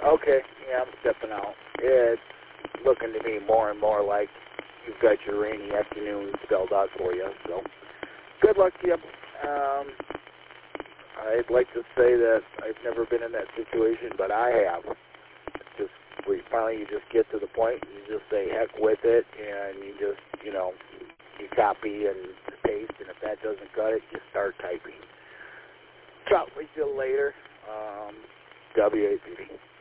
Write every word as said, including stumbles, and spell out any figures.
Okay, yeah, I'm stepping out. It's looking to me more and more like you've got your rainy afternoon spelled out for you. So, good luck to you. Um, I'd like to say that I've never been in that situation, but I have. It's just where you finally you just get to the point, and you just say heck with it, and you just, you know, you copy and paste, and if that doesn't cut it, you start typing. Talk with you later. Um, W A P D.